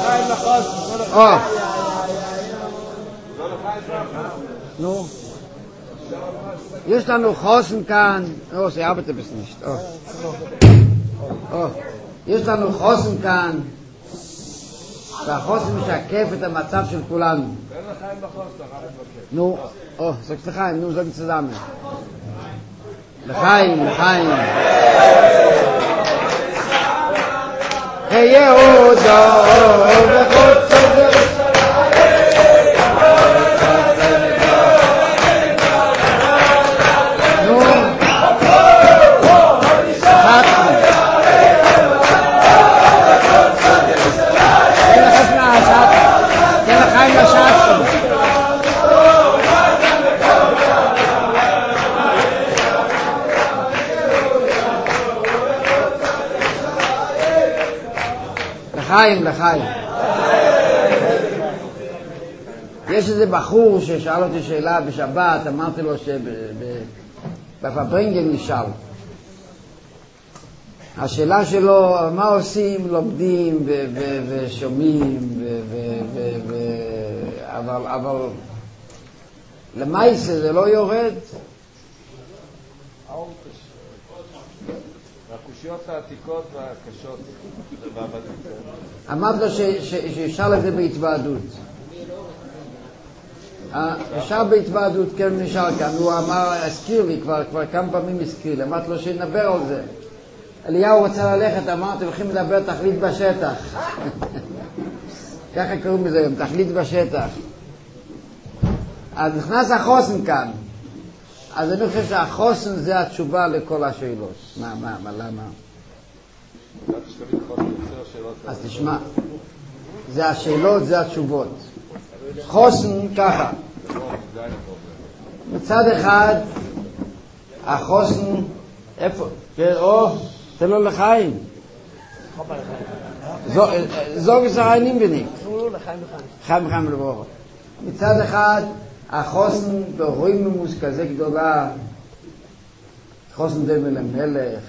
נו, יש לנו חוסן כאן, זה arbeitet bis nicht. יש לנו חוסן כאן, והחוסן משקף את המצב של כולנו. נו, sagst לחיים, נו, sagen zusammen. לחיים. יהודו וחוצו לחיים. יש איזה בחור ששאל אותי שאלה בשבת, אמרתי לו שבפברנגן נשאל. השאלה שלו, מה עושים? לומדים ושומעים, אבל למעשה זה לא יורד. הקושיות העתיקות והקשות. אמרת לו שישאל את זה בהתוועדות. אפשר בהתוועדות, כן נשאר כאן. הוא אמר, הזכיר לי, כבר כמה פעמים הזכיר לי. אמרתי לו שנדבר על זה. אליהו רוצה ללכת, אמרתי, הולכים לדבר תכלית בשטח. ככה קוראים לזה היום, תכלית בשטח. אז נכנס החוסן כאן. אז אני חושב שהחוסן זה התשובה לכל השאלות. למה? אז תשמע, זה השאלות, זה התשובות. חוסן ככה. מצד אחד, החוסן, איפה? תן לו לחיים. זוג ישריינים בניק. חיים לבוא. מצד אחד, החוסן בהורימוס כזה גדולה, חוסן דמה למלך.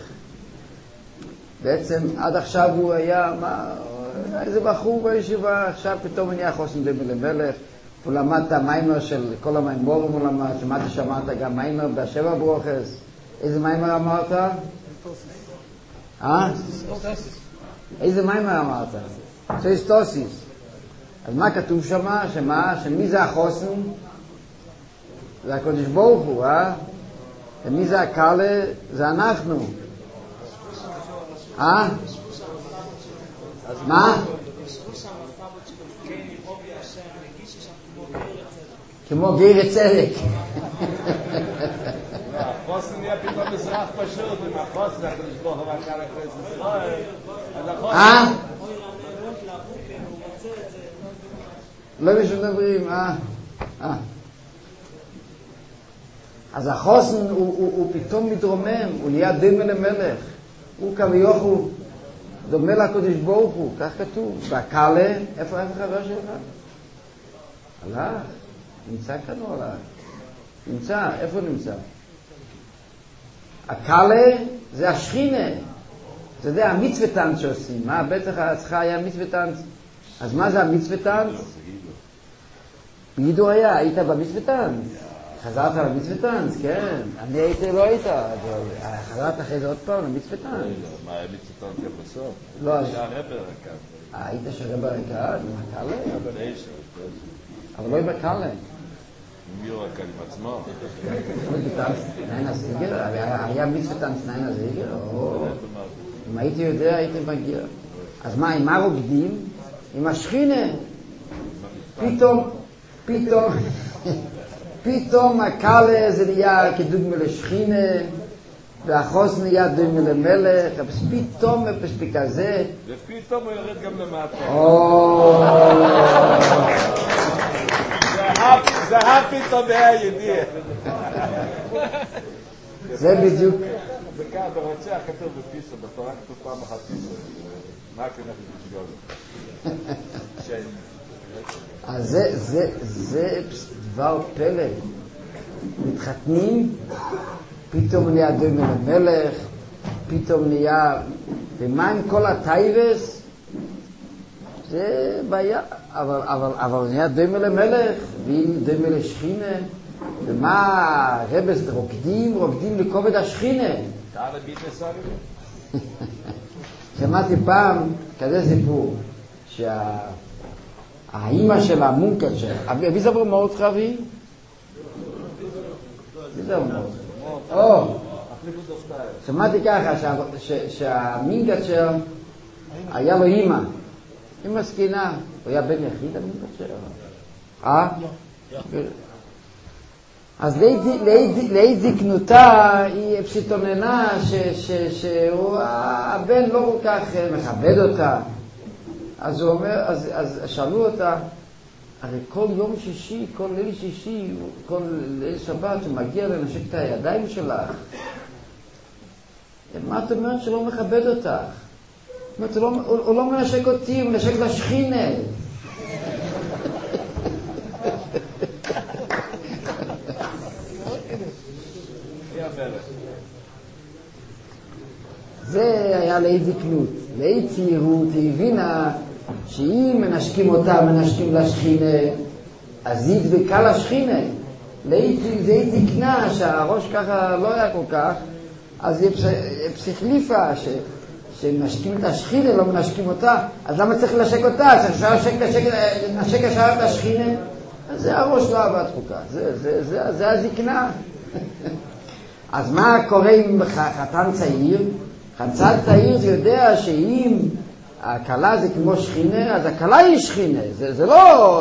בעצם עד עכשיו הוא היה, איזה בחור בישיבה, עכשיו פתאום נהיה חוסן דמה למלך. הוא למד את המיימר של כל המיימורים, הוא למד, שמעתי שאמרת גם מיימר בשבע ברוכס. איזה מיימר אמרת? איזה מיימר אמרת? סטוסיס. אז מה כתוב שמה? שמי זה החוסן? זה הקודש ברוך הוא, ומי זה הקלה? זה אנחנו. מה? כמו גיר צדק. החוסן נהיה פתאום מזרח פשוט, עם החוסן הקודש ברוך הוא והקלה כנסת ישראל. לא משודברים, אז החוסן הוא פתאום מתרומם, הוא נהיה דמה למלך, הוא כביכול דומה לקודש ברוך הוא, כך כתוב. והקלה, איפה חבר שלך? הלך, נמצא כאן או הלך? נמצא, איפה נמצא? הקלה זה השכינה, זה יודע, המצוותנץ שעושים, בטח אצלך היה מצוותנץ. אז מה זה המצוותנץ? בידו היית במצוותנץ. חזרת למצוותנץ, כן. אני הייתי, לא היית. חזרת אחרי זה עוד פעם למצוותנץ. מה, היה מצוותנץ גם בסוף? לא. היה רבר רקד. היית שרבר רקד? עם הקלה? אבל לא עם הקלה. מי הוא רקד עם עצמו? נהנה זיגר? היה מצוותנץ נהנה זיגר? אם הייתי יודע, הייתי מגיע. אז מה, עם מה רוקדים? עם השכינה. פתאום הקלה זה נהיה כדוגמה לשכינה, והחוסן נהיה דוגמה למלך, אז פתאום בפספיק הזה. ופתאום הוא יורד גם למטה. זה הפתאום הידיע. זה בדיוק. וכאן ברוצח כתוב בפיסו, בתורה כתוב פעם אחת פיסו. מה כנף בשגול? אז זה דבר פלא. מתחתנים, פתאום נהיה דומה למלך, פתאום נהיה... ומה עם כל הטייבס? זה בעיה, אבל נהיה דומה למלך, ואם דומה לשכינה, ומה רבס רוקדים לכובד השכינה. שמעתי פעם כזה סיפור, שהאימא של המונקצ'ר, מי זה מאוד חבי? מי זה מאוד? שמעתי ככה, שהמונקצ'ר היה לו אימא. אמא סקינה, הוא היה בן יחיד המונקצ'ר. אז לעת זקנותה היא פשיטוננה שהבן לא כל כך מכבד אותה. אז הוא אומר, אז שאלו אותה, הרי כל יום שישי, כל ליל שישי, כל ליל שבת הוא מגיע לנשק את הידיים שלך. מה את אומרת שלא מכבד אותך? הוא לא מנשק אותי, הוא מנשק לשכינה. זה היה לעת זקנות. לעת צעירות היא הבינה שאם מנשקים אותה, מנשקים לשכינה, אז היא דבקה לשכינה. לעת זקנה שהראש ככה לא היה כל כך, אז היא פסיכליפה שמנשקים את השכינה, לא מנשקים אותה. אז למה צריך לנשק אותה? צריך לנשק ישר את השכינה? אז זה הראש לא עבד כל כך. זה הזקנה. אז מה קורה עם חתן צעיר? חתן צעיר זה יודע שאם הקלה זה כמו שכינה, אז הקלה היא שכינה. זה לא...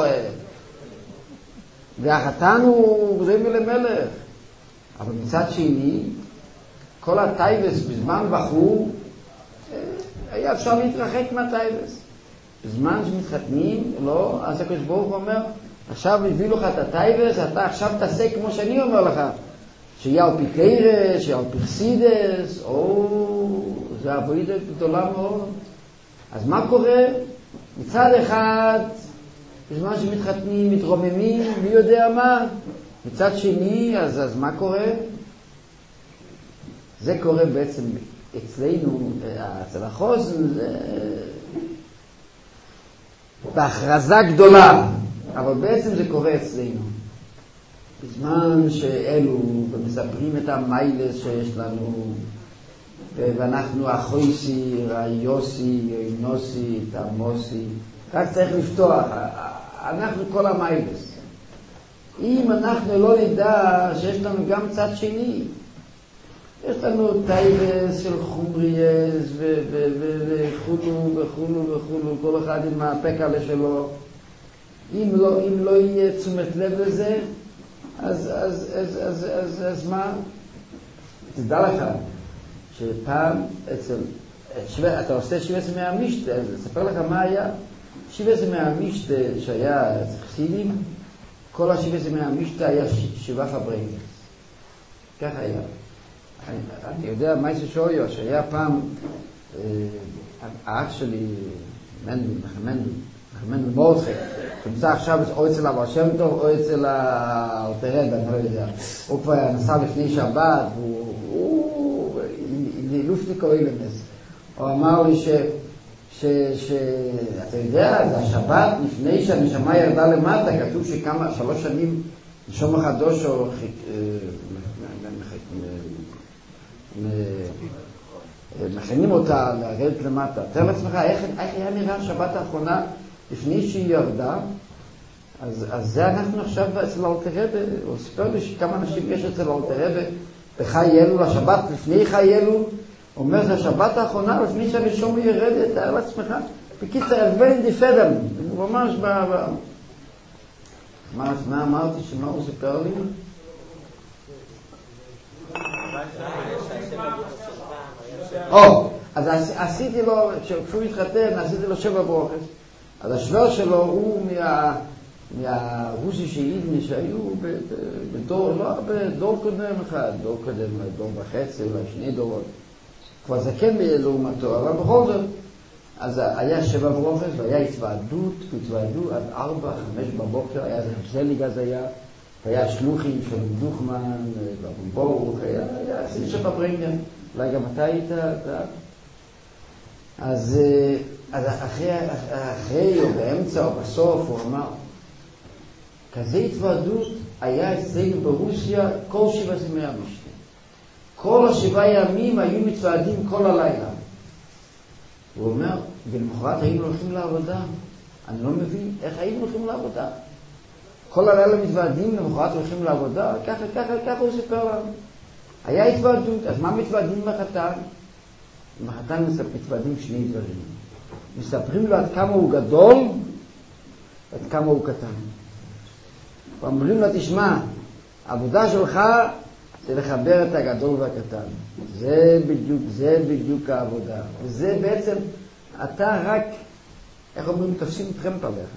והחתן הוא דומה למלך. אבל מצד שני, כל הטייבס בזמן בחור, היה אפשר להתרחק מהטייבס. בזמן שמתחתנים, לא, אז הקדוש ברוך הוא אומר, עכשיו הביא לך את הטייבס, אתה עכשיו תעשה כמו שאני אומר לך. שיהיה על פי קרש, שיהיה על פי חסידס, זה עבודה גדולה מאוד. אז מה קורה? מצד אחד, בזמן שמתחתנים, מתרוממים, מי יודע מה? מצד שני, אז מה קורה? זה קורה בעצם אצלנו, אצל החוסן, זה בהכרזה גדולה, אבל בעצם זה קורה אצלנו. בזמן שאלו ומספרים את המיילס שיש לנו, ואנחנו החויסי, היוסי, היונוסי, תמוסי, רק צריך לפתוח, אנחנו כל המיילס. אם אנחנו לא נדע שיש לנו גם צד שני, יש לנו טייבס של חומריאס וכולו וכולו וכולו, כל אחד עם הפקלה שלו. אם לא יהיה תשומת לב לזה, אז מה? תדע לך שפעם אתה עושה שבע עשרה מהמשתה, אז אספר לך מה היה. שבע עשרה מהמשתה שהיה חסידים, כל השבע עשרה מהמשתה היה 7 חברי כנסת. ככה היה. אני יודע מה זה שויו, שהיה פעם האח שלי, מנדל מורדכי, שנמצא עכשיו או אצל אבר שם טוב או אצל האלתרעב, אני לא יודע. הוא כבר נסע לפני שבת, הוא לופניקו אילמס. הוא אמר לי אתה יודע, זה השבת לפני שהנשמה ירדה למטה, כתוב שכמה, 3 שנים נשום החדוש או מכינים אותה לרדת למטה. תאר לעצמך, איך היה נראה השבת האחרונה לפני שהיא ירדה? אז זה אנחנו עכשיו אצל האלתרעב. הוא סיפר לי שכמה אנשים יש אצל האלתרעב בחי אלול, השבת לפני חי אלול. הוא אומר, זה השבת האחרונה לפני שהנשום ירדת. תאר לעצמך, בקיצר, אבן דיפדם. הוא ממש מה אמרתי? שמה הוא סיפר לי? אז עשיתי לו, כשהוא התחתן, עשיתי לו 7 ברוכס. אז השבר שלו הוא מהרוסי שאידני שהיו בדור, לא הרבה, דור קודם אחד, דור וחצי, אולי 2 דורות. כבר זקן לעומתו, אבל בכל זאת, אז היה 7 ברוכס והיה התוועדות עד 4-5 בבוקר, היה זליג אז היה שלוחים של דוכמן, ברוך, היה עשיתי 7 ברנגן, אולי גם אתה היית, אז אז אחרי או באמצע או בסוף הוא אמר, כזה התוועדות היה אצלנו ברוסיה כל 7 ימי המשתה. כל 7 ימים היו מתוועדים כל הלילה. הוא אומר, ולמחרת היינו הולכים לעבודה. אני לא מבין איך היינו הולכים לעבודה. כל הלילה מתוועדים, למחרת הולכים לעבודה, ככה הוא סיפר לנו. היה התוועדות, אז מה מתוועדים בחתן? בחתן מתוועדים 2 דברים. מספרים לו עד כמה הוא גדול, עד כמה הוא קטן. ואומרים לו, תשמע, העבודה שלך זה לחבר את הגדול והקטן. זה בדיוק העבודה. וזה בעצם, אתה רק, איך אומרים, תופסים טרמפ עליך.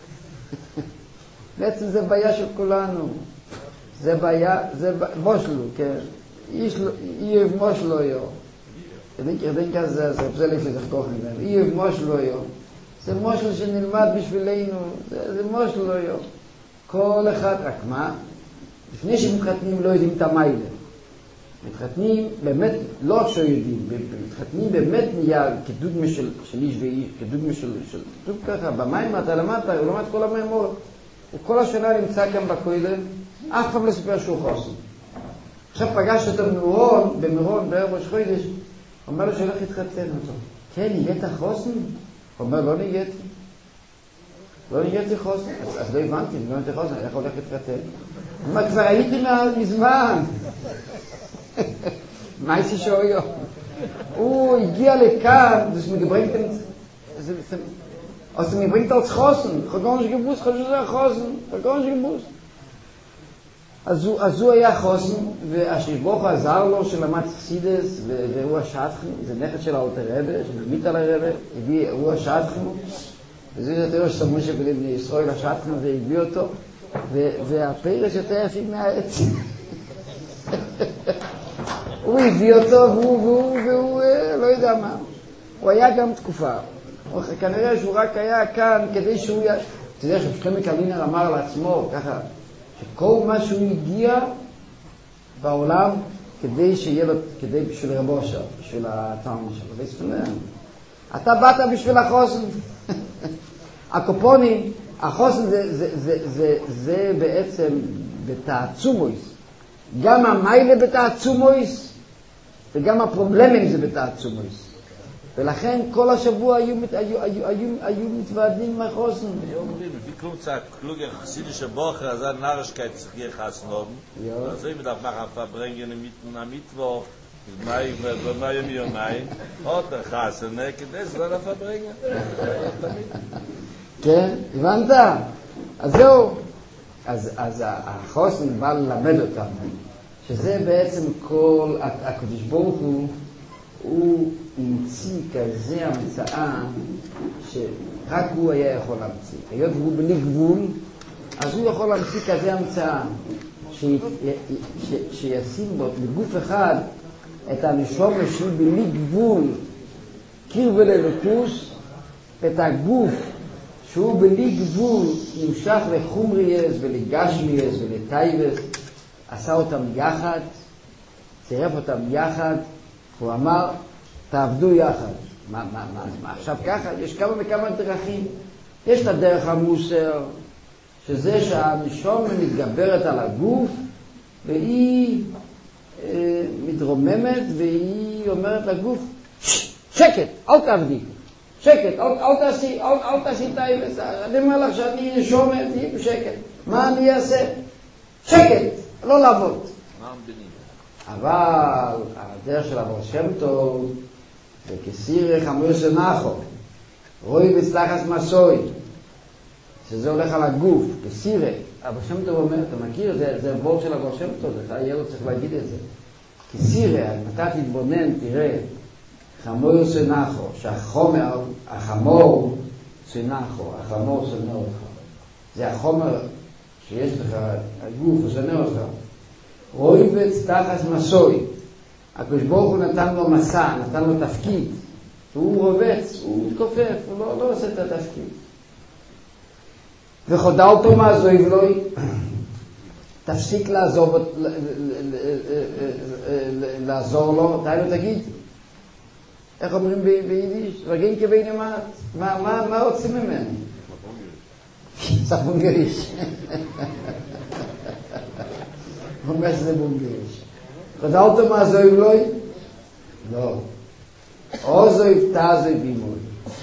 בעצם זה בעיה של כולנו. זה בעיה, זה מושלו, כן. אי מושלו יו. אני כזה, זה לפי זכוך ממנו. אי מושלו יו. זה מושל שנלמד בשבילנו. זה מושלו יו. כל אחד, רק מה? לפני שמתחתנים לא יודעים את המיילה. מתחתנים באמת, לא רק שיודעים, מתחתנים באמת נהיה כדוגמה של איש ואיש, כדוגמה של כתוב ככה, במים אתה למדת, הוא למד כל המאמור. הוא כל השנה נמצא כאן בכולל, אף פעם לא סיפר שהוא חוסן. עכשיו פגש אותו במירון, בערב ראש חודש, הוא אומר לו שהולך להתחתן אותו. כן, נהיית חוסן? הוא אומר, לא נהייתי. לא נהייתי חוסן. אז לא הבנתי, לא נהייתי חוסן, איך הולך להתחתן? הוא אומר, כבר הייתי מזמן. מה יש שאויו? הוא הגיע לכאן, אז הם מבringt als חוסן, חגונש גיבוס, חושב שזה החוסן, חגונש גיבוס. אז הוא היה חוסן, והשבוך עזר לו שלמד חסידס, והוא השעתכם, זה נכד של האלטר רבי, שנלמית על הרבי, הוא השעתכם, וזה יותר שסמון שבלים בני ישראל השעתכם, והביא אותו, והפרש יותר יפי מהעץ. הוא הביא אותו, והוא לא יודע מה. הוא היה גם תקופה. כנראה שהוא רק היה כאן כדי שהוא... אתה יודע שפשלמי קלינר אמר לעצמו ככה, שכל מה שהוא הגיע בעולם כדי שיהיה לו, כדי בשביל רבו שם, בשביל התאום שלו. והספלם, אתה באת בשביל החוסן. הקופונים, החוסן זה בעצם בתעצומויס. גם המיילה בתעצומויס, וגם הפרובלמים זה בתעצומויס. ולכן כל השבוע היו מתוועדים מהחוסן. היום אומרים, לפי כלום צעק, קלוגר חסידische Woche, also eine Narrischkeit sich hier gehasen haben. Also ich darf nachher verbringen am Mittwoch, במאי מיומיים, עוד חסן, כדי זה לא verbringen. כן, הבנת? אז זהו. אז החוסן בא ללמד אותנו, שזה בעצם כל, הקדוש ברוך הוא המציא כזה המצאה שרק הוא היה יכול להמציא. היות והוא בלי גבול, אז הוא יכול להמציא כזה המצאה שישים בו בגוף אחד את הנשום שהוא בלי גבול, קיר וללוקוס, את הגוף שהוא בלי גבול נמשך לחומרייס ולגשמייס ולטייבס, עשה אותם יחד, צירף אותם יחד, הוא אמר, תעבדו יחד. מה, עכשיו ככה? יש כמה וכמה דרכים. יש את הדרך המוסר, שזה שהנשום מתגברת על הגוף, והיא מתרוממת, והיא אומרת לגוף, שקט, אל תעבדי. שקט, אל תעשי טייבס. אני אומר לך שאני נשומת, תהי בשקט. מה אני אעשה? שקט, לא לעבוד. אבל הדרך של הבעל שם טוב זה כסירי חמור שנחו, רואי בסלחס מסוי, שזה הולך על הגוף, כסירי. הבעל שם טוב אומר, אתה מכיר, זה הבור של הבעל שם טוב, אתה יהיה לו צריך להגיד את זה. כסירי, אתה תתבונן, תראה, חמור שנחו, שהחומר, החמור שנחו, החמור שונא אותך. זה החומר שיש לך, הגוף שונא אותך. רויבץ תחס מסוי. הקדוש ברוך הוא נתן לו מסע, נתן לו תפקיד. הוא רובץ, הוא מתכופף, הוא לא עושה את התפקיד. וחודה אותו מעזוב לוי, תפסיק לעזור לו, די לו תגיד. איך אומרים ביידיש? רגעים כבין ימת. מה רוצים ממני? סך בונגריש. אומר שזה בונגריש. חזרת מה זויב לוי? לא. או זויב תעזויב אימוי.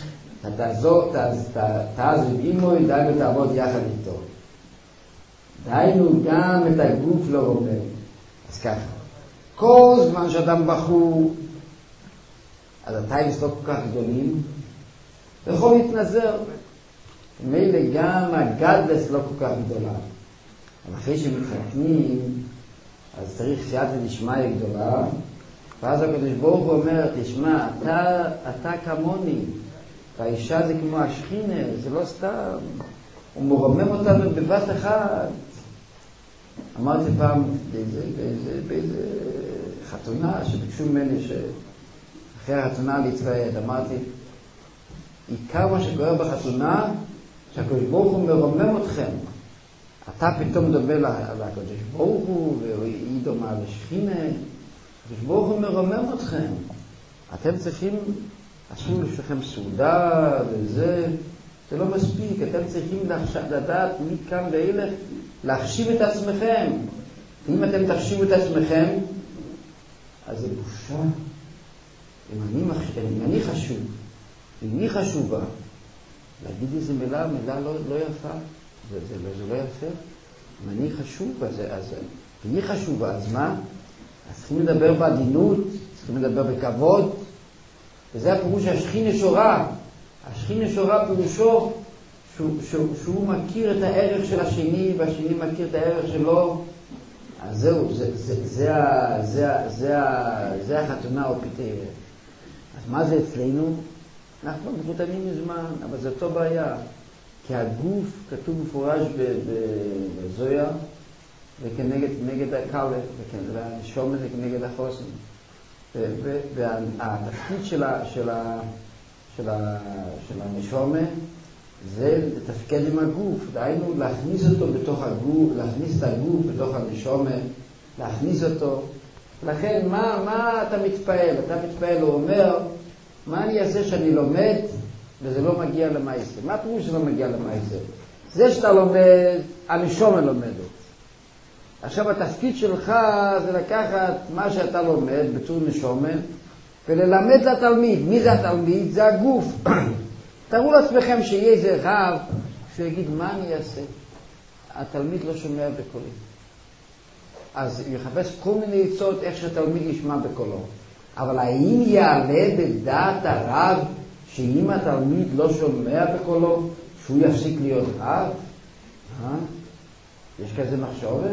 תעזויב אימוי, דיינו תעבוד יחד איתו. דיינו גם את הגוף לא רומם. אז ככה. כל זמן שאדם בחור, אז הטייס לא כל כך גדולים, יכול להתנזר. מילא גם הגדלס לא כל כך גדולה. אבל אחרי שמתחתנים, אז צריך סייעתא דשמיא גדולה, ואז הקדוש ברוך הוא אומר, תשמע, אתה כמוני, והאישה זה כמו השכינה, זה לא סתם, הוא מרומם אותנו בבת אחת. אמרתי פעם באיזה חתונה שביקשו ממני שאחרי החתונה להתוועד, אמרתי, עיקר מה שקורה בחתונה, שהקדוש ברוך הוא מרומם אתכם. אתה פתאום דומה לקדוש ברוך הוא, והיא דומה לשכינה. הקדוש ברוך הוא מרומם אתכם. אתם צריכים, עשו לכם סעודה וזה, זה לא מספיק. אתם צריכים לדעת מכאן ואילך, להחשיב את עצמכם. אם אתם תחשיבו את עצמכם, אז זה בושה. אם אני חשוב, אם היא חשובה, להגיד איזה מילה לא יפה. זה לא יפה. אם אני חשוב, אז היא חשובה, אז מה? אז צריכים לדבר בעדינות, צריכים לדבר בכבוד, וזה הפירוש השכינה שורה. השכינה שורה פירושו שהוא מכיר את הערך של השני, והשני מכיר את הערך שלו. אז זהו, זה החתונה או פיתרא. אז מה זה אצלנו? אנחנו מחותנים מזמן, אבל זה אותו בעיה. כי הגוף כתוב מפורש בזויה, וכנגד הקלה, והנשום זה כנגד החוסן. והתפקיד של הנשום זה לתפקד עם הגוף, דהיינו להכניס אותו בתוך הגוף, להכניס את הגוף בתוך הנשום, להכניס אותו. לכן מה אתה מתפעל? אתה מתפעל, הוא אומר, מה אני אעשה שאני לומד וזה לא מגיע למעשה? מה פירוש שלא מגיע למעשה? זה שאתה לומד, הנשום לומדת. עכשיו התפקיד שלך זה לקחת מה שאתה לומד בצור נשום וללמד לתלמיד. מי זה התלמיד? זה הגוף. תראו לעצמכם שיהיה איזה רב שיגיד מה אני אעשה. התלמיד לא שומע בקולי. אז יחפש כל מיני עצות איך שהתלמיד ישמע בקולו. אבל האם יעלה בדעת הרב שאם התלמיד לא שומע בקולו, שהוא יפסיק להיות רב? יש כזה מחשבה?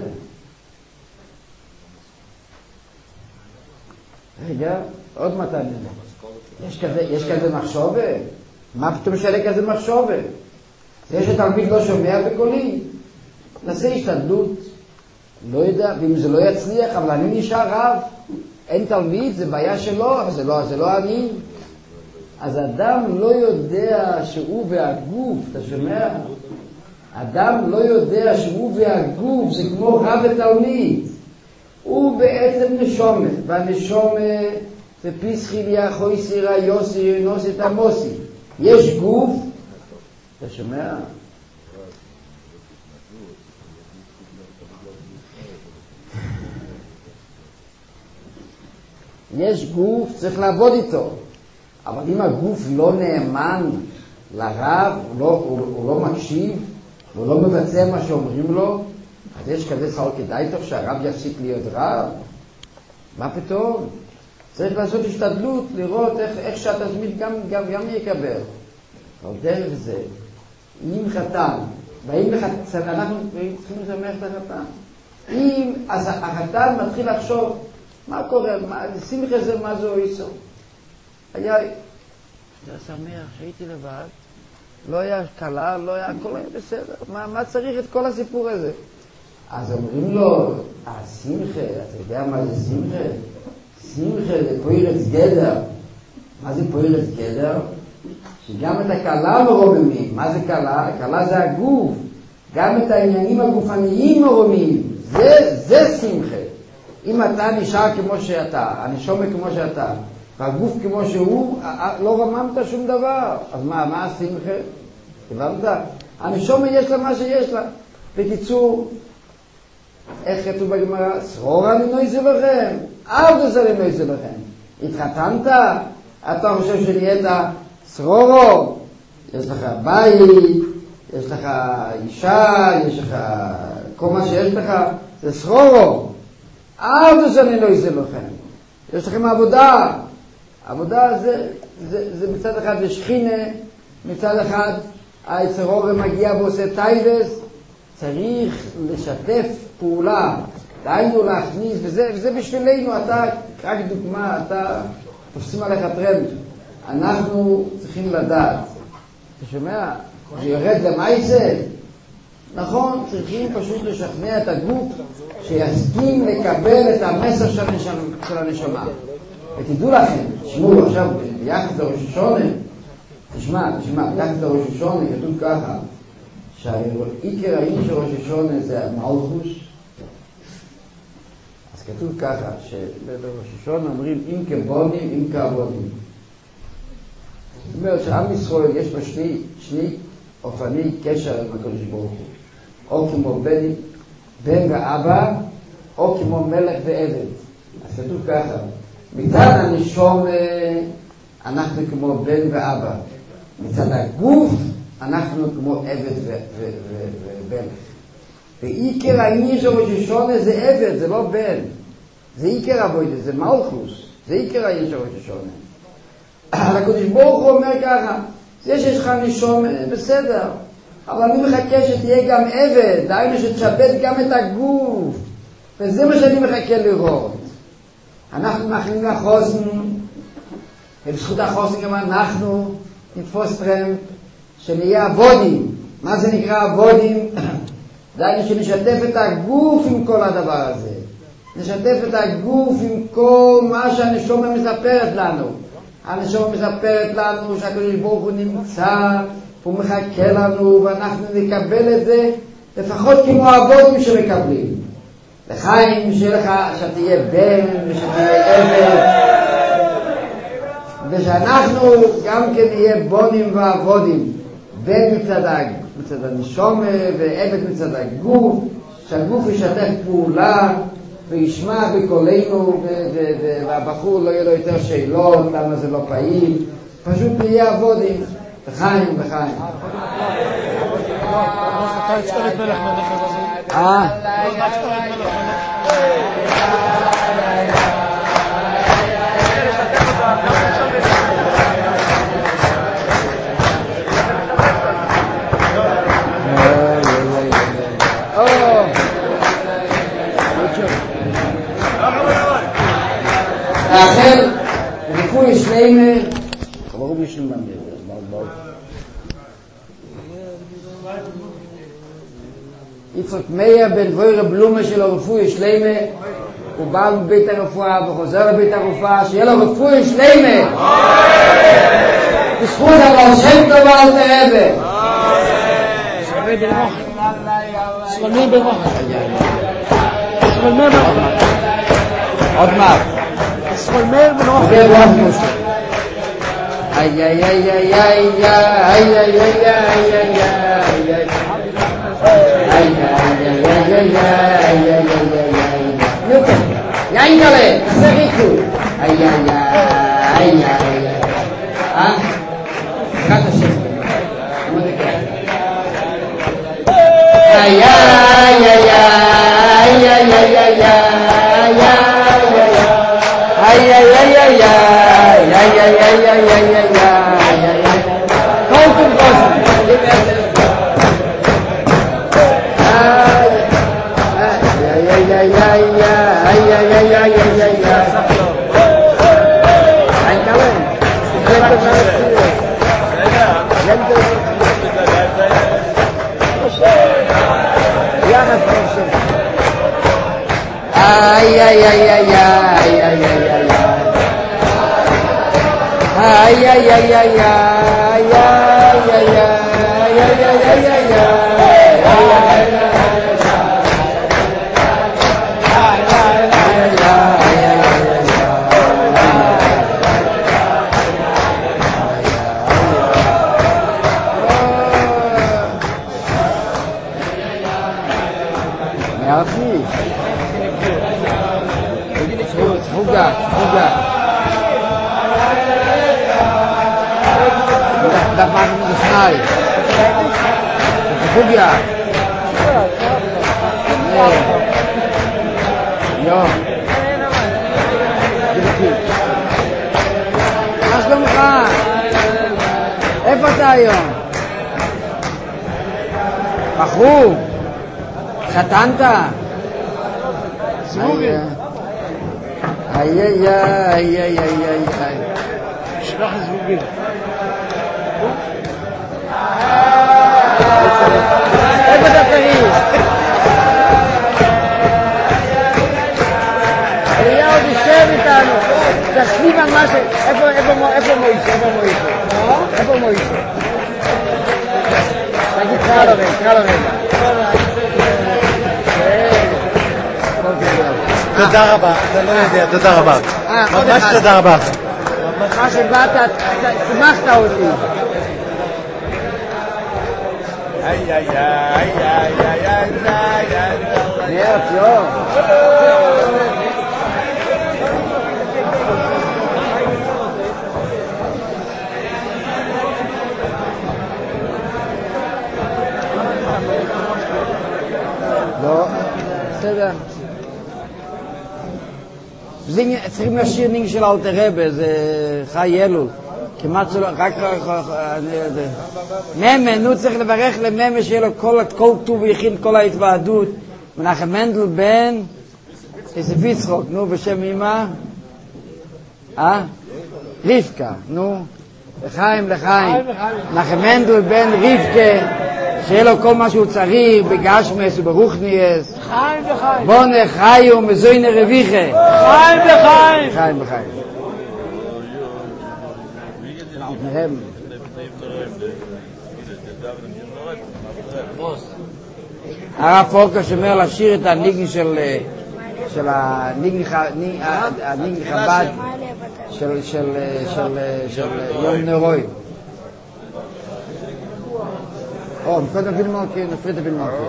רגע, עוד מתעניין. יש כזה מחשבה? מה פתאום שאלה כזה מחשבה? זה שתלמיד לא שומע בקולי? נעשה השתדלות. לא יודע, ואם זה לא יצליח, אבל אני נשאר רב. אין תלמיד, זה בעיה שלו, אבל זה לא אני. אז אדם לא יודע שהוא והגוף, אתה שומע? אדם לא יודע שהוא והגוף זה כמו רב ותלמיד. הוא בעצם נשומת, והנשומת זה פיסחיליה, חויסירה, יוסי, נוסי, תמוסי. יש גוף, אתה שומע? יש גוף, צריך לעבוד איתו. אבל אם הגוף לא נאמן לרב, הוא לא מקשיב, הוא לא מבצע מה שאומרים לו, אז יש כזה סעוד כדאי טוב שהרב יפסיק להיות רב? מה פתאום? צריך לעשות השתדלות, לראות איך שהתלמיד גם יקבל. אבל דרך זה, אם חתן, אנחנו צריכים לשמח את החתן. אז החתן מתחיל לחשוב, מה קורה? שמחה זה מה זה אויסו? היה שמח שהייתי לבד, לא היה קלה, לא היה, הכל היה בסדר. מה צריך את כל הסיפור הזה? אז אומרים לו, שמחה, אתה יודע מה זה שמחה? שמחה זה פוירץ גדר. מה זה פוירץ גדר? שגם את הקלה מרוממים. מה זה קלה? קלה זה הגוף. גם את העניינים הגופניים מרוממים. זה שמחה. אם אתה נשאר כמו שאתה, הנשום כמו שאתה, והגוף כמו שהוא, לא רממת שום דבר. אז מה השמחה? הבנת? הנשמה יש לה מה שיש לה. בקיצור, איך כתוב בגמרא? שרור אני נויזה לכם, אל תעשה לי נויזה לכם. התחתנת? אתה חושב שנהיית שרורו? יש לך בית, יש לך אישה, יש לך כל מה שיש לך, זה שרורו. אל תעשה לי נויזה לכם. יש לכם עבודה. עבודה זה מצד אחד זה שכינה, מצד אחד היצרור מגיע ועושה טייבס, צריך לשתף פעולה, דיינו להכניס, וזה בשבילנו, אתה, רק דוגמה, אתה תופסים עליך טרמפ, אנחנו צריכים לדעת, אתה שומע? זה יורד למעשה, נכון, צריכים פשוט לשכנע את הגוף שיסכים לקבל את המסר של הנשמה. ותדעו לכם, תשמעו עכשיו ביחס לראש השונה, תשמע, ביחס לראש השונה כתוב ככה, שהעיקר העניין של ראש השונה זה המלכות. אז כתוב ככה, שבראש השונה אומרים אם כבונים, אם כעבונים. זאת אומרת שעם ישראל יש בה שני אופני קשר עם הקדוש ברוך הוא. או כמו בן ואבא, או כמו מלך ועבד. אז כתוב ככה, מצד הנשום אנחנו כמו בן ואבא. מצד הגוף אנחנו כמו עבד ובן. ועיקר העניין של ראש השונה זה עבד, זה לא בן. זה עיקר עבודה, זה מלכוס. זה עיקר העניין של ראש השונה. הקדוש ברוך הוא אומר ככה, זה שיש לך נשום בסדר, אבל אני מחכה שתהיה גם עבד, דהיינו שתשבד גם את הגוף. וזה מה שאני מחכה לראות. אנחנו מאחלים לחוסן, ובזכות החוסן גם אנחנו נתפוס טרמפ, שנהיה עבודים. מה זה נקרא עבודים? דהיינו שנשתף את הגוף עם כל הדבר הזה. נשתף את הגוף עם כל מה שהנשמה מספרת לנו. הנשמה מספרת לנו שהקדוש ברוך הוא נמצא, הוא מחכה לנו, ואנחנו נקבל את זה לפחות כמו העבודים שמקבלים. לחיים, שתהיה בן ושתהיה עבד, ושאנחנו גם כן נהיה בונים ועבודים, בן מצד הנשמה ועבד מצד הגוף, שהגוף ישתף פעולה וישמע בקולנו, והבחור לא יהיה לו יותר שאלות למה זה לא פעיל, פשוט נהיה עבודים לחיים. האחר, רפואי שלמה, ברור בשלמה, יצחק מאיר בן דבויר בלומה של הרפואי שלמה, הוא בא מבית הרפואה וחוזר לבית הרפואה, שיהיה לו רפואי שלמה. בזכות הבעל שם טוב אל תרבה. סלמי ברוך. עוד מעט. סלמי ברוך. איי איי איי איי איי איי איי איי איי איי סריקו איי איי איי איי קאט השם איי איי איי איי איי איי איי איי Herzlich. Fuga. Da machen wir das schnell. Fuga. Ja. מה שלומך? איפה אתה היום? בחור? חתנת? זבורי. איי. שלח זבורי. איפה אתה תריד? אליהו תשב איתנו, תשלים על מה ש... איפה מוישה? תגיד קרא לו רגע. תודה רבה, אתה לא יודע, תודה רבה. ממש תודה רבה. מה שבאת, שמחת אותי. נרץ, יום. לא, בסדר. צריכים לשיר נינג של אלתר רבי, זה חי אלול. כמעט שלא, רק ממה, נו צריך לברך לממה שיהיה לו כל טוב ויכין כל ההתוועדות. מנחם מנדל בן איסף יצחוק, נו בשם אמא? רבקה, נו. לחיים. מנחם מנדל בן רבקה, שיהיה לו כל מה שהוא צריך, בגשמס וברוכניאס. חיים. בונה חיו מזוינה רביחה. חיים. הרב פורקה אומר לשיר את הניגן של הניגן חב"ד של יום נרוי. קודם וילמרקי, נפרידה וילמרקי.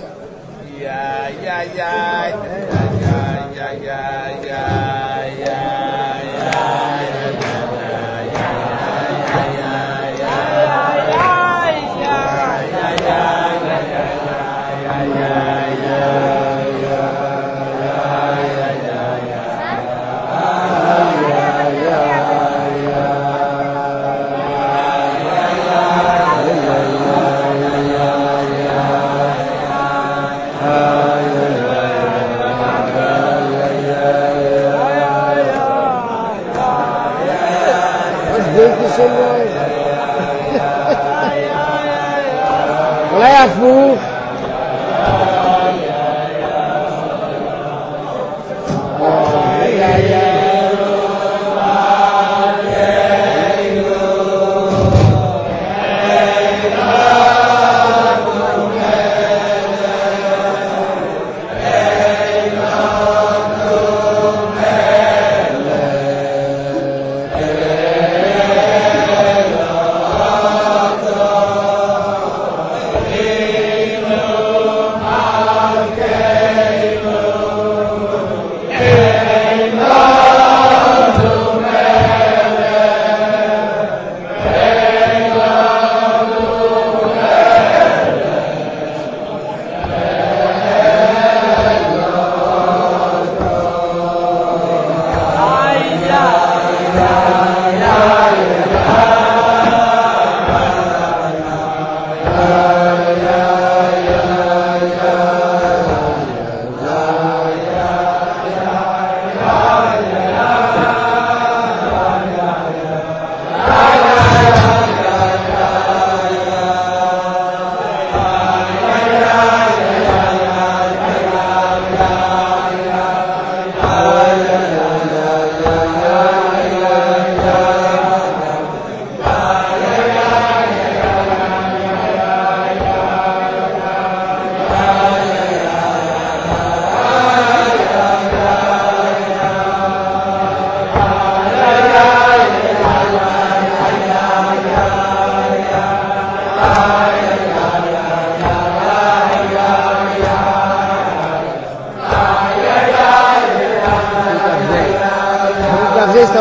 אולי הפוך.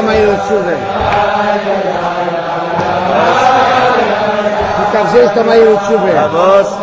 המהיר תשובה. תקבזז את המהיר תשובה. אבוס.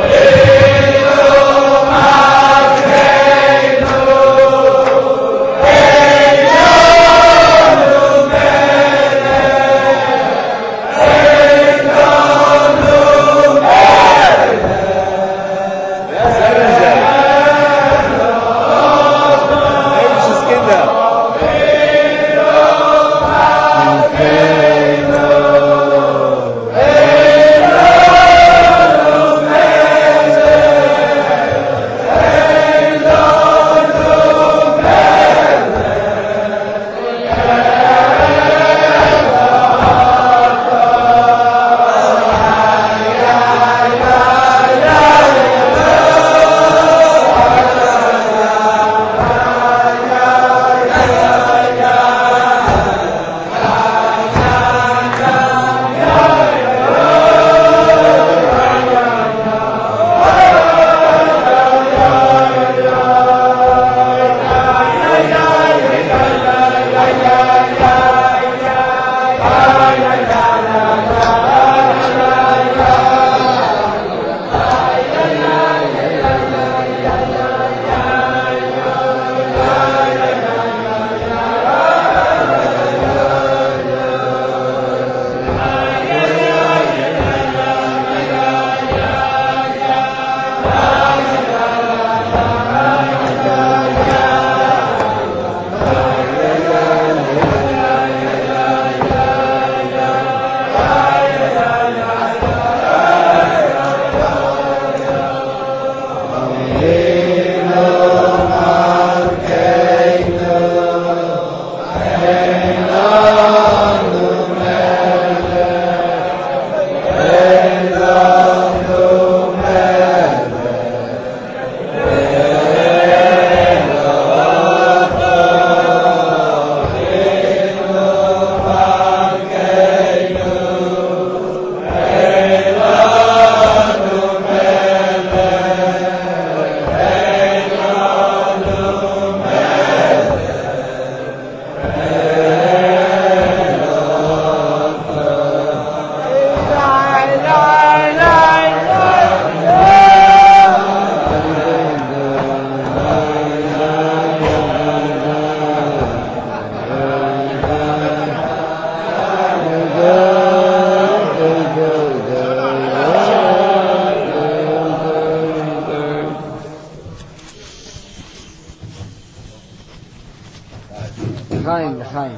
לחיים.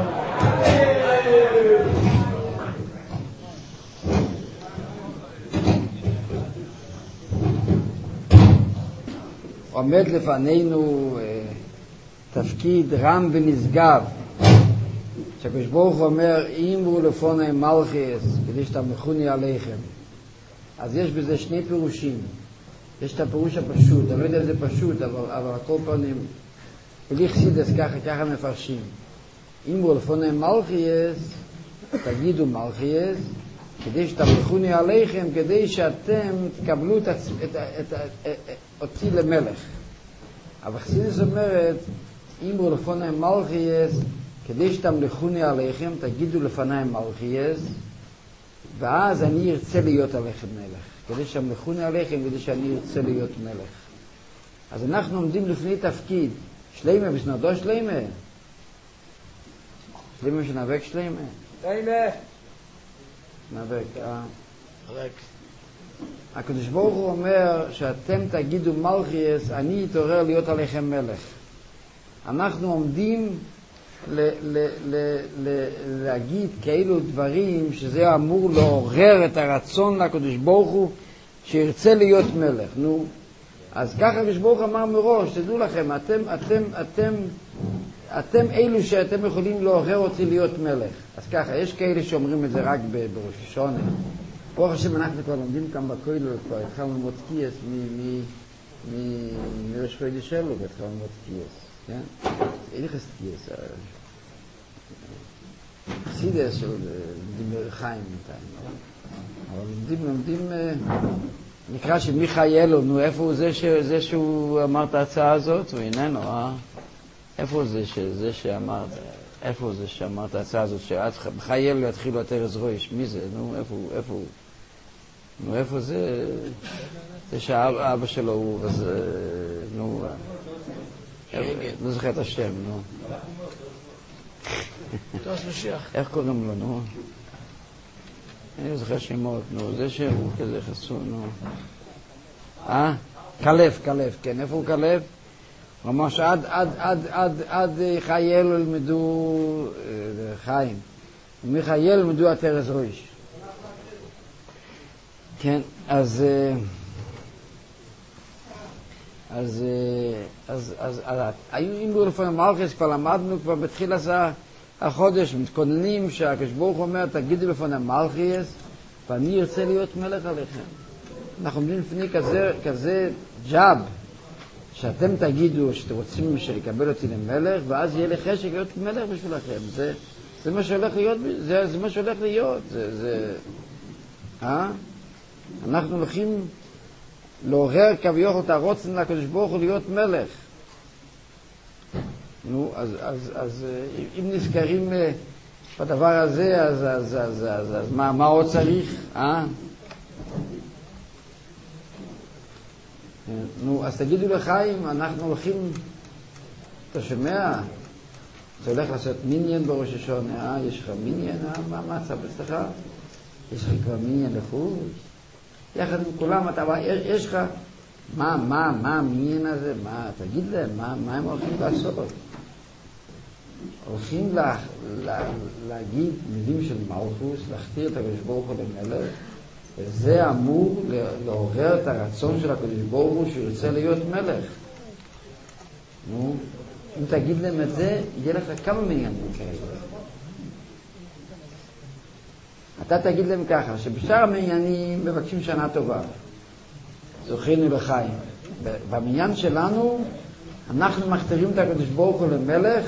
עומד לפנינו תפקיד רם ונשגב, שהקדוש ברוך הוא אומר, אמרו לפני מלכיס כדי שתמלכוני עליכם. אז יש בזה שני פירושים. יש את הפירוש הפשוט, אני לא יודע אם זה פשוט, אבל הכל פנים, בלי חסידס ככה מפרשים. אמרו לפני מלכיס, תגידו מלכיס, כדי שתמלכוני עליכם, כדי שאתם תקבלו אותי למלך. אבל חסידס אומרת, אמרו לפני מלכיס, כדי שתמלכוני עליכם, תגידו לפני מלכיס, ואז אני ארצה להיות עליכם מלך. כדי שהמלכוני עליכם, כדי שאני ארצה להיות מלך. אז אנחנו עומדים לפני תפקיד, שלמה בסנדו שלמה. שלמה שנאבק שלמה. שלמה. נאבק, הקדוש ברוך הוא אומר שאתם תגידו מלכיס, אני אתעורר להיות עליכם מלך. אנחנו עומדים להגיד כאלו דברים שזה אמור לעורר את הרצון לקדוש ברוך הוא שירצה להיות מלך. נו, אז ככה הקדוש ברוך הוא אמר מראש, תדעו לכם, אתם אלו שאתם יכולים לעורר אותי להיות מלך. אז ככה, יש כאלה שאומרים את זה רק בראש השונה. ברוך השם, אנחנו כבר לומדים כאן בכולל, כבר התחלנו ללמוד קייס מראש חודש שלו, התחלנו ללמוד קייס. כן? אין לך קייס. חסידס של דיבר חיים בינתיים. אבל לומדים, נקרא שמיכאלו, נו, איפה הוא זה שהוא אמר את ההצעה הזאת? הוא איננו, איפה זה שאמר? איפה זה שאמרת ההצעה הזאת, שבחיי אלו יתחילו את ארז רויש? מי זה? נו, איפה זה? זה שהאבא שלו הוא, אז, נו, לא זוכר את השם, נו. איך קוראים לו, נו? אני לא זוכר שמות, נו, זה שהוא כזה חסון, נו. כלב, כן, איפה הוא כלב? הוא אמר שעד חייל ילמדו חיים, ומחייל ילמדו את ארז רויש. כן, אז היו אימרו לפני מלכס, כבר למדנו כבר בתחיל החודש, מתכוננים שהקדוש ברוך הוא אומר, תגידו לפני מלכס, ואני ארצה להיות מלך עליכם. אנחנו עומדים לפני כזה ג'אב, שאתם תגידו שאתם רוצים לקבל אותי למלך, ואז יהיה לי חשק להיות מלך בשבילכם. זה מה שהולך להיות, זה מה שהולך להיות. אנחנו הולכים לעורר כביכול את הרוצן לקדוש ברוך הוא להיות מלך. נו, אז אם נזכרים בדבר הזה, אז מה עוד צריך? נו, אז תגידו לחיים, אנחנו הולכים, אתה שומע? אתה הולך לעשות מיניאן בראש השונה, יש לך מיניאן, מה מצב אצלך? יש לך כבר מיניאן לחוץ? יחד עם כולם, יש לך, מה המיניאן הזה? תגיד להם, מה הם הולכים לעשות? הולכים להגיד מילים של מלכוס, להכתיר את הקדוש ברוך הוא למלך, וזה אמור לעורר את הרצון של הקדוש ברוך הוא שירצה להיות מלך. נו, אם תגיד להם את זה, יהיה לך כמה מעניינים כאלה. אתה תגיד להם ככה, שבשאר המעניינים מבקשים שנה טובה. זוכינו לחיים. במעניין שלנו, אנחנו מכתירים את הקדוש ברוך הוא למלך,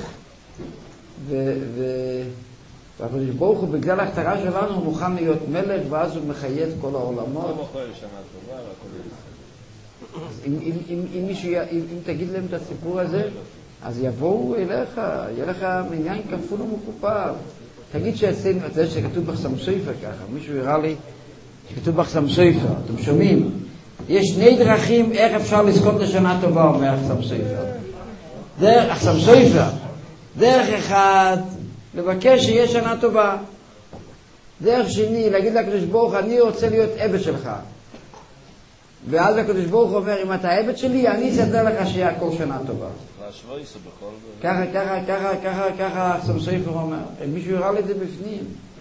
והקדוש ברוך הוא בגלל ההכתרה שלנו הוא מוכן להיות מלך, ואז הוא מחיה את כל העולמות. אם תגיד להם את הסיפור הזה, אז יבואו אליך, יהיה לך מעניין כפול ומכופל. תגיד שאצלנו, אתה יודע שכתוב בחסם סופר ככה, מישהו הראה לי שכתוב בחסם סופר, אתם שומעים? יש שני דרכים איך אפשר לזכות לשנה טובה, אומר החסם סופר. דרך החסם סופר, דרך אחד, לבקש שיהיה שנה טובה. דרך שני, להגיד לקדוש ברוך הוא, אני רוצה להיות עבד שלך. ואז הקדוש ברוך הוא אומר, אם אתה עבד שלי, אני אסדר לך שיהיה כל שנה טובה. ככה החסם סופר אומר. מישהו יראה לי את זה בפנים.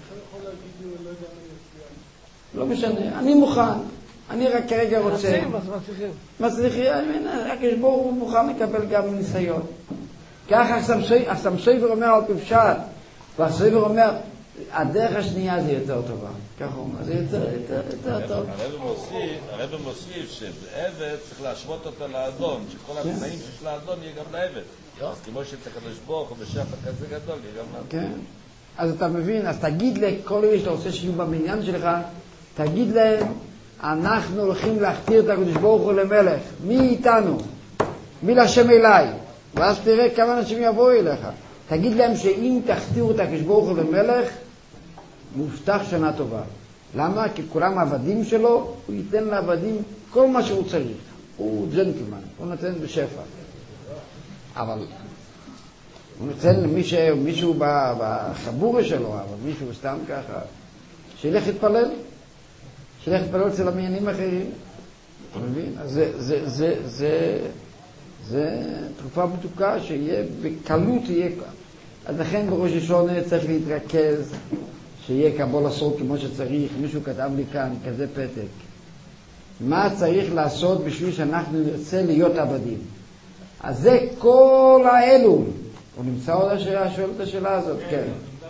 לא משנה, אני מוכן. אני רק כרגע רוצה. מצליחים. הקדוש ברוך הוא מוכן לקבל גם ניסיון. ככה החסם סופר אומר על פשט. והחסם סופר אומר, הדרך השנייה זה יותר טובה. ככה הוא אומר, זה יותר טוב. הרב מוסיף שעבד צריך להשוות אותו לאדון, שכל התנאים שיש לאדון יהיה גם לעבד. אז כמו שתקדוש ברוך הוא בשפע כזה גדול, יהיה גם לעבד. כן. אז אתה מבין, אז תגיד לכל מי שאתה רוצה שיהיו במניין שלך, תגיד להם, אנחנו הולכים להכתיר את הקדוש ברוך הוא למלך. מי איתנו? מי להשם אליי? ואז תראה כמה אנשים יבואו אליך. תגיד להם שאם תכתירו את הקדוש ברוך הוא למלך, מובטח שנה טובה. למה? כי כולם עבדים שלו, הוא ייתן לעבדים כל מה שהוא צריך. הוא ג'נטלמן, הוא נותן בשפע. אבל הוא נותן למישהו בחבורה שלו, אבל מישהו סתם ככה, שילך להתפלל. שילך להתפלל אצל המעניינים אחרים. אתה מבין? אז זה תקופה מתוקה שיהיה בקלות יהיה. אז לכן בראש השונה צריך להתרכז, שיהיה קבול הסור כמו שצריך. מישהו כתב לי כאן כזה פתק. מה צריך לעשות בשביל שאנחנו נרצה להיות עבדים? אז זה כל האלו. הוא נמצא עוד השאלה, שואל את השאלה הזאת, כן.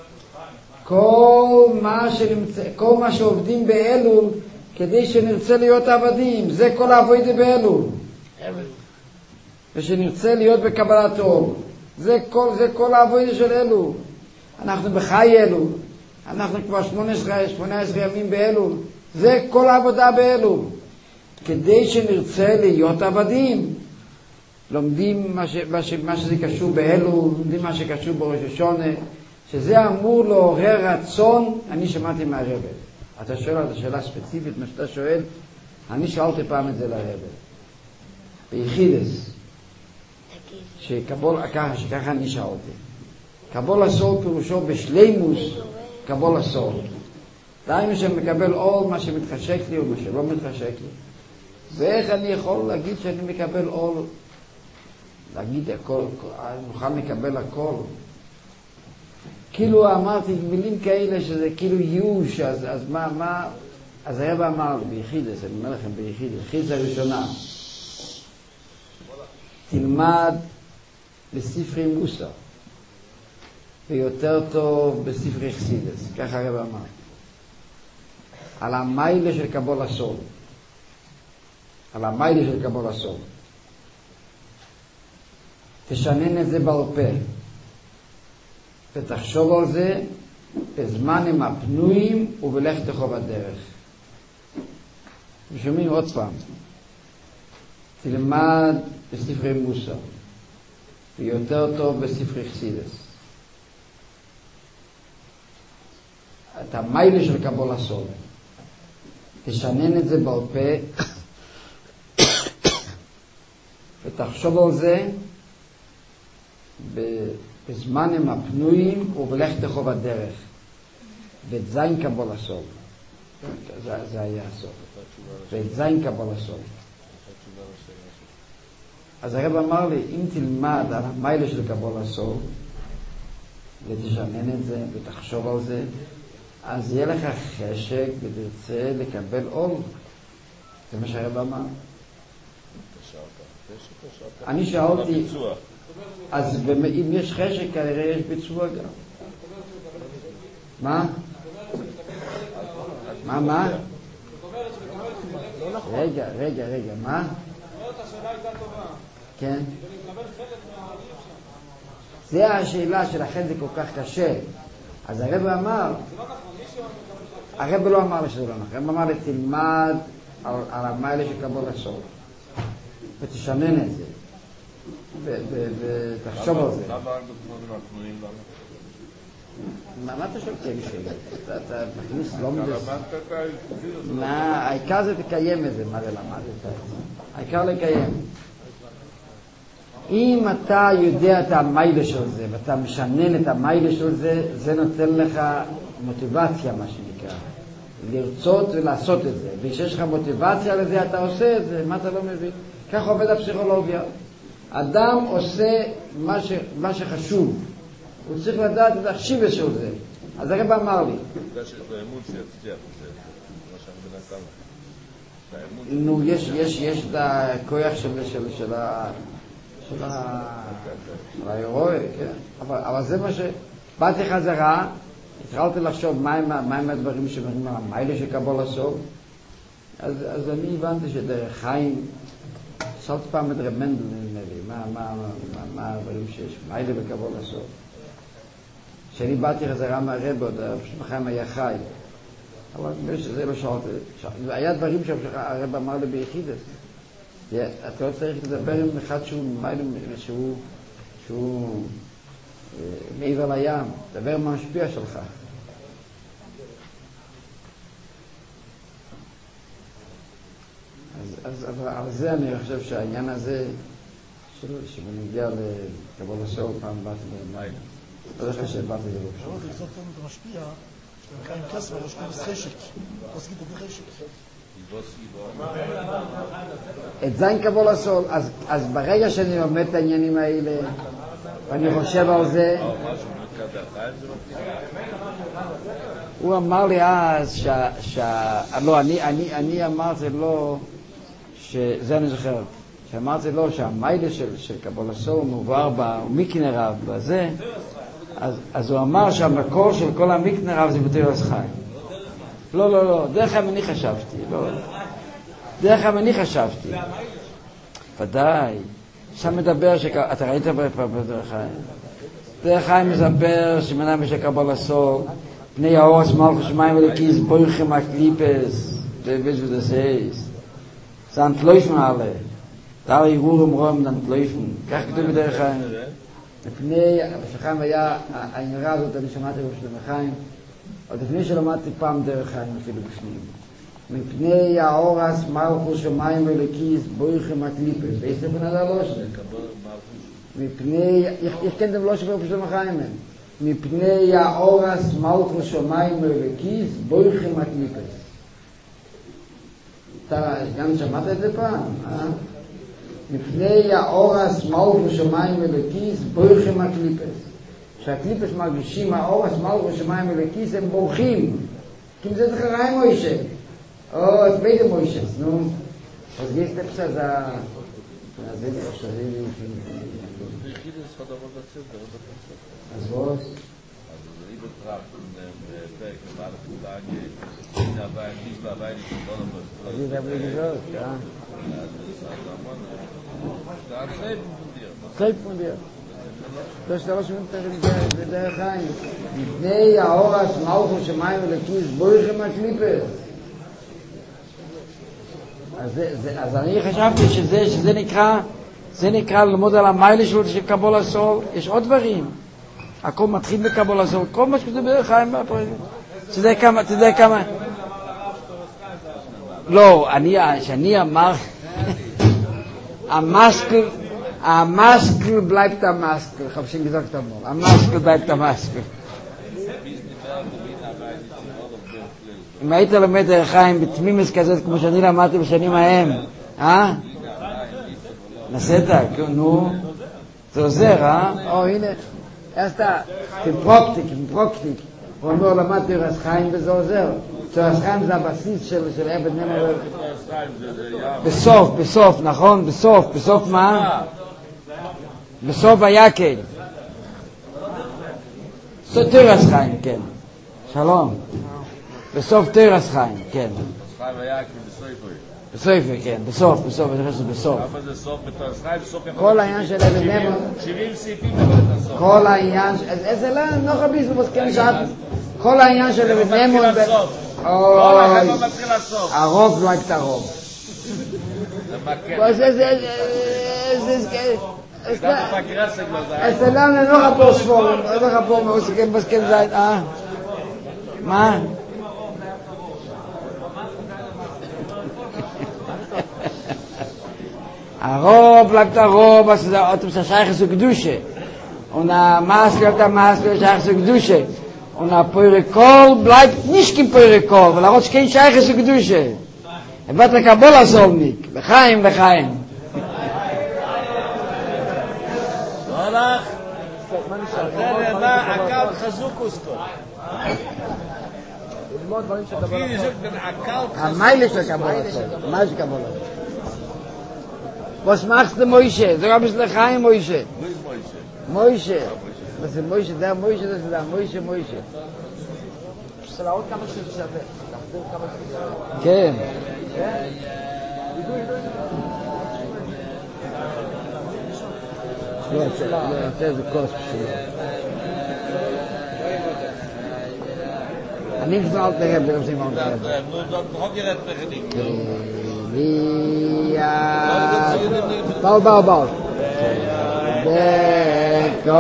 כל מה שעובדים באלול כדי שנרצה להיות עבדים, זה כל העבודה באלול. ושנרצה להיות בקבלת אור. זה כל העבודה של אלול. אנחנו בחי אלול. אנחנו כבר 18 ימים באלול. זה כל העבודה באלול. כדי שנרצה להיות עבדים. לומדים מה שזה קשור באלול, לומדים מה שקשור בראש השונה, שזה אמור לעורר רצון. אני שמעתי מהרבא. אתה שואל על השאלה ספציפית, מה שאתה שואל, אני שאלתי פעם את זה לרבא. ביחידס, שככה אני שאלתי. קבול הסול פירושו בשלימוס, קבול הסול. דהיינו שמקבל עול מה שמתחשק לי או מה שלא מתחשק לי. ואיך אני יכול להגיד שאני מקבל עול? להגיד הכל, אני מוכן לקבל הכל. כאילו אמרתי מילים כאלה שזה כאילו ייאוש, אז מה? אז הרב אמר לי ביחידס, אני אומר לכם ביחידס, חידס הראשונה, תלמד בספרי מוסר, ויותר טוב בספרי חסידס, ככה הרב אמר. על המיילה של קבול הסול. על המיילה של קבול הסול. תשנן את זה בעל פה. ותחשוב על זה בזמנים הפנויים ובלכתך בדרך. ושומעים עוד פעם. תלמד בספרי מוסר. ויותר טוב בספרי חסידס. את המיילה של קבול הסול. תשנן את זה בעל פה ותחשוב על זה בזמנים הפנויים ובלכתך בדרך. ואת זין קבול הסול. זה היה הסוף. ואת זין קבול הסול. אז הרב אמר לי, אם תלמד על המיילה של קבול הסול ותשנן את זה ותחשוב על זה, אז יהיה לך חשק ותרצה לקבל עול. זה מה שהרב אמר. אני שאלתי, אז אם יש חשק כנראה יש ביצוע גם. מה? מה? רגע, מה? השאלה הייתה טובה. כן. ולקבל חלק מהעולים שם. זה השאלה שלכן זה כל כך קשה. אז הרב אמר, זה לא נכון, מישהו מקבל חלק. הרב לא אמר לי שזה לא נכון. הרב אמר לי, תלמד על המיילה של קבול הסול. ותשנן את זה. ותחשוב על זה. למה בזמנים הפנויים לנו? מה אתה שואל אותי בשביל? אתה מכניס לומדס? העיקר זה תקיים את זה, מה זה למדת את זה? העיקר לקיים. אם אתה יודע את המיילה של זה, ואתה משנן את המיילה של זה, זה נותן לך מוטיבציה, מה שנקרא. לרצות ולעשות את זה. וכשיש לך מוטיבציה לזה, אתה עושה את זה, מה אתה לא מבין? כך עובד הפסיכולוגיה. אדם עושה מה שחשוב. הוא צריך לדעת את החשיבה של זה. אז הרב אמר לי. זה שיש לו אמון שיצליח, זה מה שאני מנסה. נו, יש את הכוח של האירוע, כן. אבל זה מה באתי חזרה, התחלתי לחשוב מהם הדברים שמראים על המיילה של קבול הסול. אז אני הבנתי שדרך חיים, שאלתי פעם את רב מנדל, נדמה לי, מה הדברים שיש, מיילה בקבול הסול. כשאני באתי חזרה מהרב, עוד בחיים היה חי. אבל זה לא שאלתי. היה דברים שהרב אמר לי ביחידס. אתה לא צריך לדבר עם אחד שהוא מעבר לים. דבר מה משפיע שלך. אז על זה אני חושב שהעניין הזה שמנגיע לקבול הסול פעם באתי במים. לא יודע שבאתי זה לא פשוט. זה זאת תמיד משפיע, שאתה עם כסף, יש כנס חשק. תסגיד את החשק. את זין קבול הסול, אז ברגע שאני לומד את העניינים האלה, ואני חושב על זה, הוא אמר לי אז לא, אני אמרתי לו, שזה אני זוכר, שאמרתי לו שהמיילה של קבול הסול מובהר במיקנרב בזה, אז הוא אמר שהמקור של כל המיקנרב זה בתורה חיים. לא, דרך כלל אני חשבתי, ודאי, שם מדבר, אתה ראית בדרך חיים, דרך חיים מספר שמנה משל קבול הסול, פני האורס מלכוס שמיים ולקיס בויכם הקליפס, זה ודסייס, זה אנטלויף מעלה, Da Ruhe im Raum dann laufen. Kach du mit der Chaim. לפני, כשחיים היה, האמרה הזאת, אני שמעתי ראש למחיים, עוד לפני שלמדתי פעם דרך חיים אפילו בפנים. מפני האורס מלכו שמיים ולקיס בויכם הקליפס. ואיזה בן אדם לא שם? מפני, איך כן אתם לא שבר פשוט למחיים? מפני האורס מלכו שמיים ולקיס בויכם הקליפס. אתה גם שמעת את זה פעם? מפני האורס מלכו שמיים ולקיס בויכם הקליפס. שהקליפס מרגישים האורס מלכו שמיים ולקיס הם בורחים. כי אם זה תחריים מוישה. או, את בידה מוישה. נו, אז יש לפס אז זה חשבים. אז רוס? אז זה בלי גזרות, Zeit von dir. Das ist was mit der Chaim. מפני האורס מלכו שמיים ולקיס בויכם הקליפס. אז אני חשבתי שזה נקרא ללמוד על המיילה של קבול הסול. יש עוד דברים. הכל מתחיל בקבול הסול. כל מה שכתוב בדרך חיים. אתה יודע כמה? לא, שאני אמר המשקל bleibt der Maskel. Ich habe schon gesagt einmal. המשקל bleibt der Maskel. אם היית לומד דרך חיים בתמימוס כזאת כמו שאני למדתי בשנים ההם, נסית? נו, זה עוזר, או הנה, erst כפרוקטיק, הוא אומר למדתי דרך חיים וזה עוזר. דרך חיים זה הבסיס של עבד נאמן. בסוף, נכון? בסוף מה? בסוף היקל. תרס חיים, כן. שלום. בסוף תרס חיים, כן. בסוף, כן, בסוף, אני חושב שזה בסוף. אבל זה סוף בתרס חיים, בסוף כל העניין של עבד נאמן. 70 סעיפים אבל את הסוף. כל העניין, איזה לא, נוח הביס ומסכים שעת. כל העניין של עבד נאמן. כל החברה מתחיל לסוף. הרוב לא יקטע רוב. Es lernen noch ein paar Schworen, noch ein paar Musiken, was kann sein, מה? הרוב bleibt der Rob, was ist der Scheich zu Gdusche. Und der Maske bleibt der Maske, der Scheich zu Gdusche. Und der Poirikol bleibt nicht im Poirikol, weil er hat kein Scheich zu Gdusche. wird der Kabbalah Solnik, לחיים. הולך, הקל חזוק אוסקו. המיילה של קבלה סול, מה של קבלה? Was machst du, Moishe? Sag ein bisschen לחיים, Moishe. Moishe. Was ist Moishe? Der Moishe, das ist der Moishe. של עוד כמה שזה שווה. כן. לא, זה כוס בשביל. אני כבר תראה ברזים על זה. נו, דוד ירד בחדים. בואו. בקור.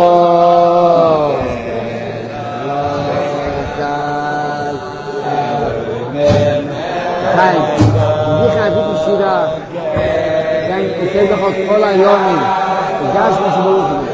חיים, אני חייבתי שירה, אני עושה לך כל היומים, הגש מה שברוך לי.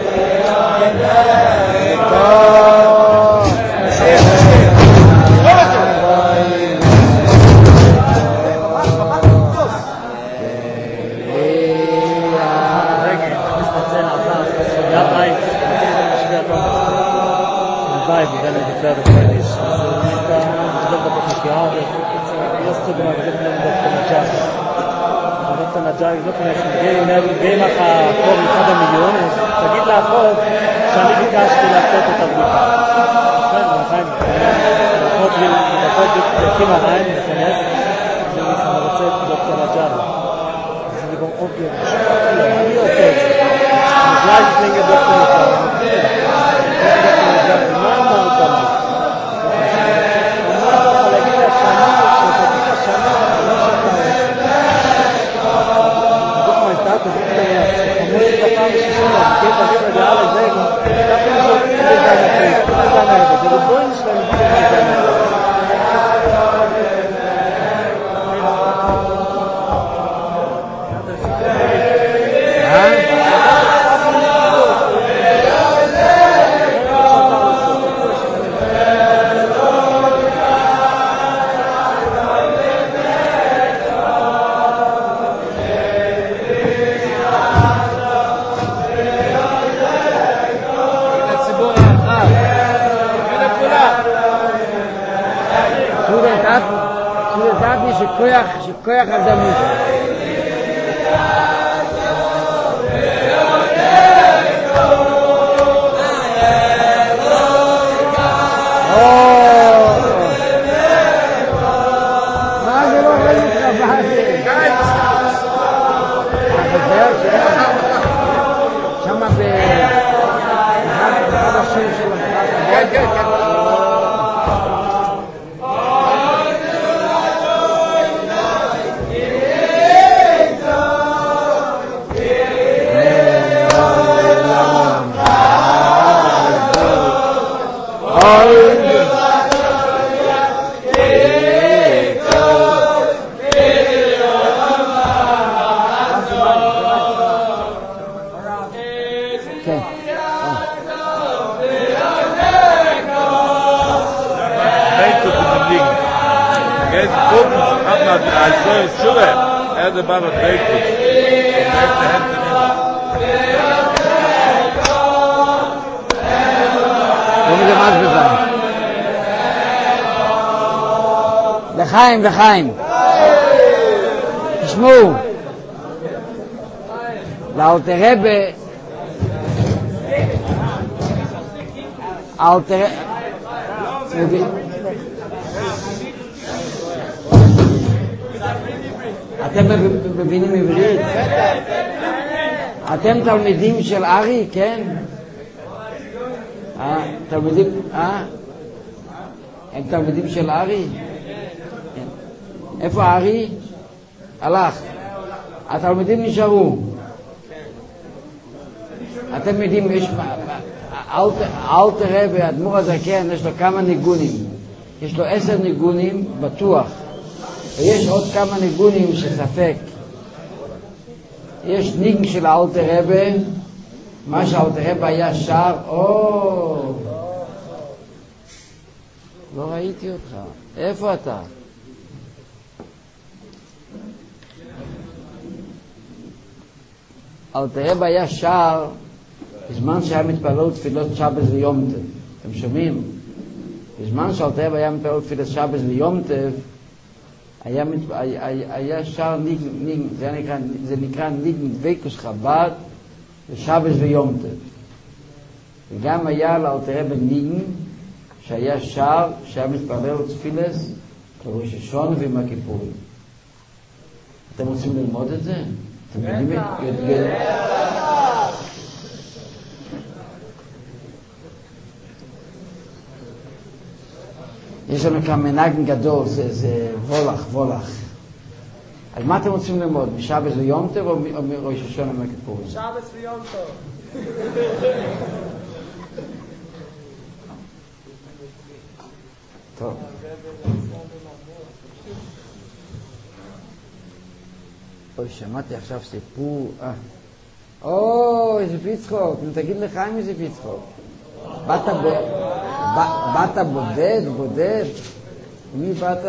ואם לך קור אחד המיליון, תגיד לאחות שאני ביקשתי לעשות את הבדיקה. כן, לאחות להקים המים, להיכנס, אני רוצה את דוקטור הג'ארה. אז אני גם אוקיי, אני עושה את זה. נגלל לפני דוקטור הג'ארה. מה אמרת לי? אמרת לך להגיד לה שאני, שתגיד לה שאני, לא שאתה Rippe, die alle sagen, da bin ich so in seiner Krieg, in seiner Erde. Die Gebäude stellen die in seiner Erde. שכוח אדמות. מה זה לא רואים אותך? מה זה? שמה באחד השיר של החד. de baan het weet is. Hoe moet je maar bezig? לחיים, לחיים. תשמעו. לאלתר רבי אלתר אתם מבינים עברית? אתם תלמידים של ארי, כן? תלמידים, הם תלמידים של ארי? איפה ארי? הלך. התלמידים נשארו. אתם יודעים, יש אלתר רבי, האדמו"ר הזקן, יש לו כמה ניגונים. יש לו 10 ניגונים בטוח. ויש עוד כמה ניגונים שספק. יש ניגן של אלתר רבי, מה שאלתר רבי היה שר, לא ראיתי אותך. איפה אתה? אלתר רבי היה שר בזמן שהיה מתפלל תפילות שבת ויום טוב. אתם שומעים? בזמן שאלתר רבי היה מתפלל תפילות שבת ויום טוב, היה שר ניגן, זה נקרא ניגן דבקות חב"ד לשבת ויום טוב. וגם היה לאלתר רבי ניגן שהיה שר שהיה מתפלל תפילות בראש השונה ויום הכיפורים. אתם רוצים ללמוד את זה? אתם יודעים את יש לנו כאן מנהגן גדול, זה וולך. אז מה אתם רוצים ללמוד? משבת ויום טוב או מראש השונה ויום הכיפורים? שבת ויום טוב. טוב. אוי, שמעתי עכשיו סיפור. איזה פיצחוק. תגיד לחיים איזה פיצחוק. באת בודד? מי באת?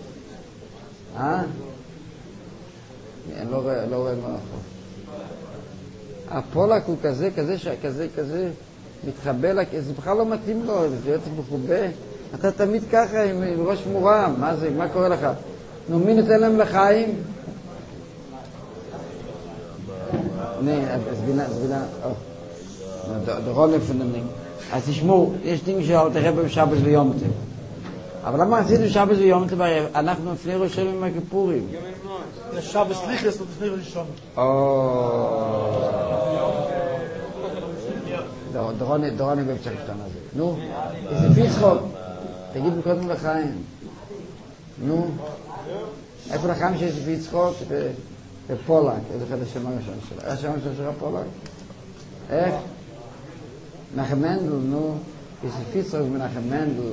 אני לא רואה מה אחר. הפולק הוא כזה מתחבא, זה בכלל לא מתאים לו, זה יוצא מחובה. אתה תמיד ככה עם ראש מורם, מה זה, מה קורה לך? נו, מי נותן להם לחיים? זבינה, דורון לפנמנים. אז תשמעו, יש דין שאלתר רבי בשבת ויום טוב. אבל למה עשינו שבת ויום טוב? אנחנו לפני ראש השנה ויום הכיפורים. יש שבת סליחה, זה לפני ראש השנה. דורון הבא בצ'ק קטן הזה. נו, איזה פיצחוק. תגיד מקודם לחיים. נו, איפה לחיים שיש פיצחוק? בפולק. איזה אחד השם הראשון שלו. השם הראשון שלך פולק? איך? Mנחem Mendel, nu, ist ein Fitzrock Mנחem Mendel,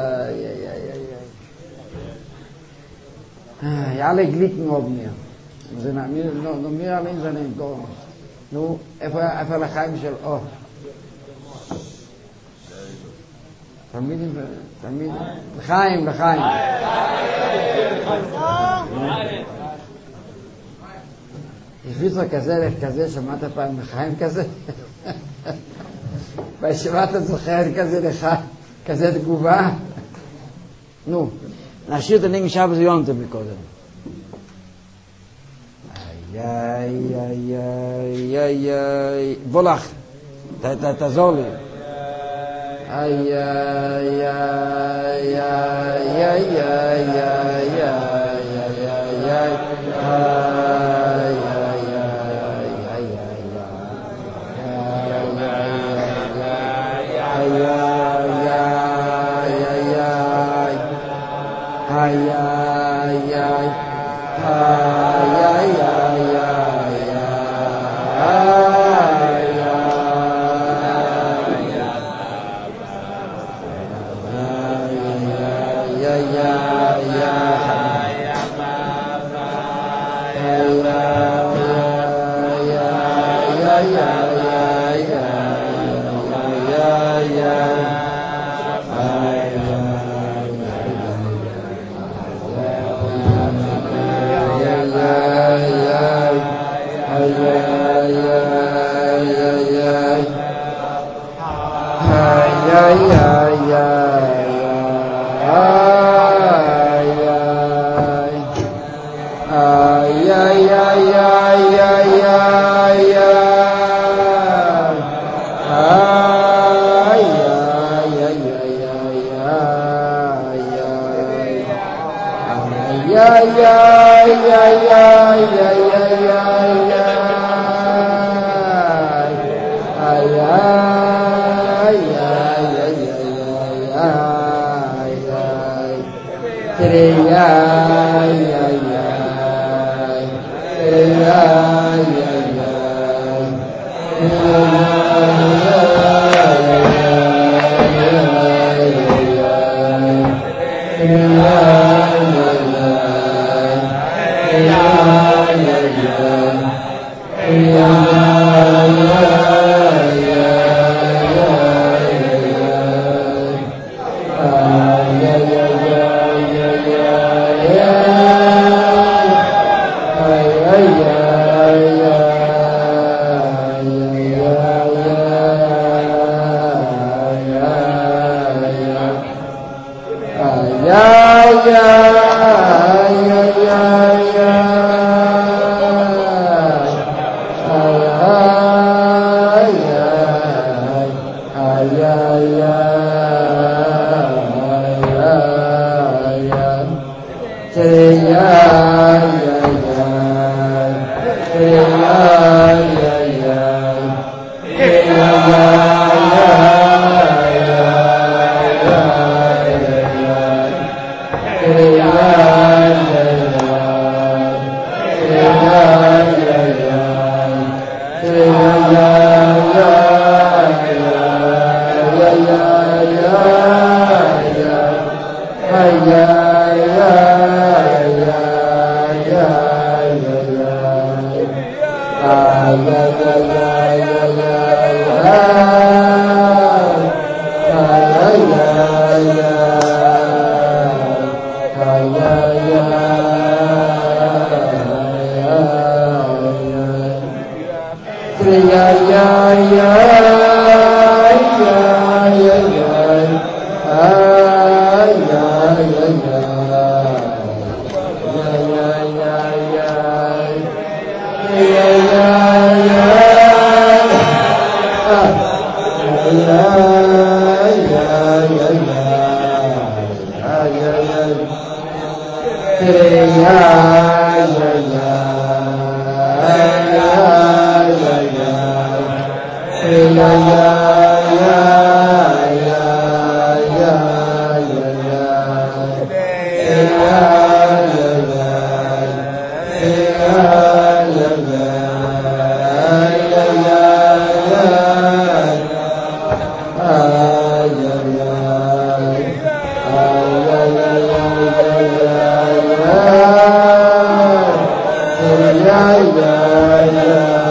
ja, alle Glicken oben mir. Nur mir allein sind ein Gorn. Nu, einfach Lachaim של, תמיד, לחיים. יש כזה, שמעת פעם לחיים כזה? בישיבה אתה זוכר כזה תגובה? נו, נשאיר את הנגן שבס יונטם מקודם. בוא לך, תעזור לי. ya ya ya